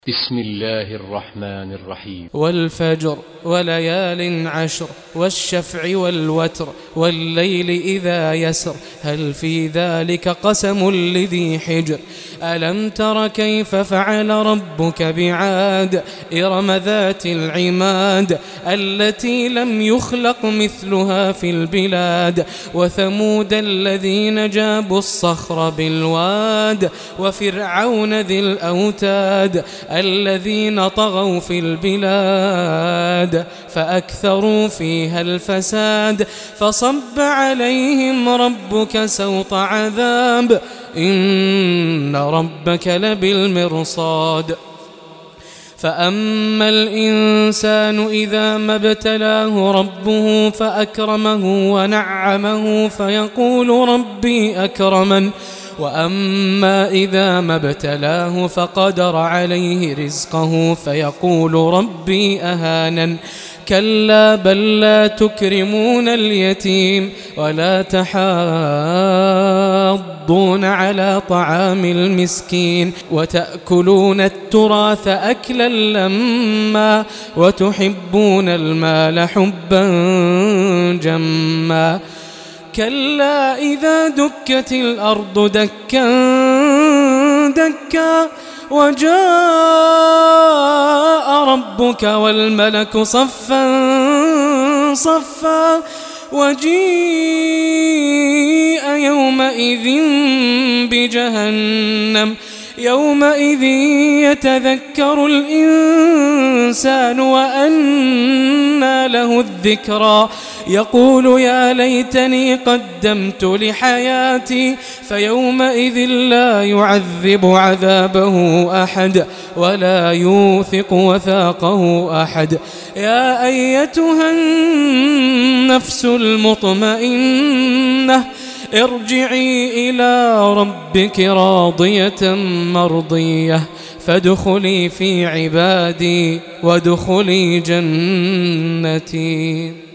بسم الله الرحمن الرحيم. والفجر وليال عشر والشفع والوتر والليل إذا يسر هل في ذلك قسم لذي حجر ألم تر كيف فعل ربك بعاد إرم ذات العماد التي لم يخلق مثلها في البلاد وثمود الذين جابوا الصخر بالواد وفرعون ذي الأوتاد الذين طغوا في البلاد فأكثروا فيها الفساد فصب عليهم ربك سوط عذاب إن ربك لبالمرصاد فأما الإنسان إذا ما ابتلاه ربه فأكرمه ونعمه فيقول ربي أكرمن وأما إذا ما ابتلاه فقدر عليه رزقه فيقول ربي أهانن كلا بل لا تكرمون اليتيم ولا تحاضون على طعام المسكين وتأكلون التراث أكلا لما وتحبون المال حبا جما كلا إذا دكت الأرض دكا دكا وجاء ربك والملك صفا صفا وجيء يومئذ بجهنم يومئذ يتذكر الإنسان وأنى له الذكرى يقول يا ليتني قدمت لحياتي فيومئذ لا يعذب عذابه أحد ولا يوثق وثاقه أحد يا أيتها النفس المطمئنة ارجعي إلى ربك راضية مرضية فادخلي في عبادي وادخلي جنتي.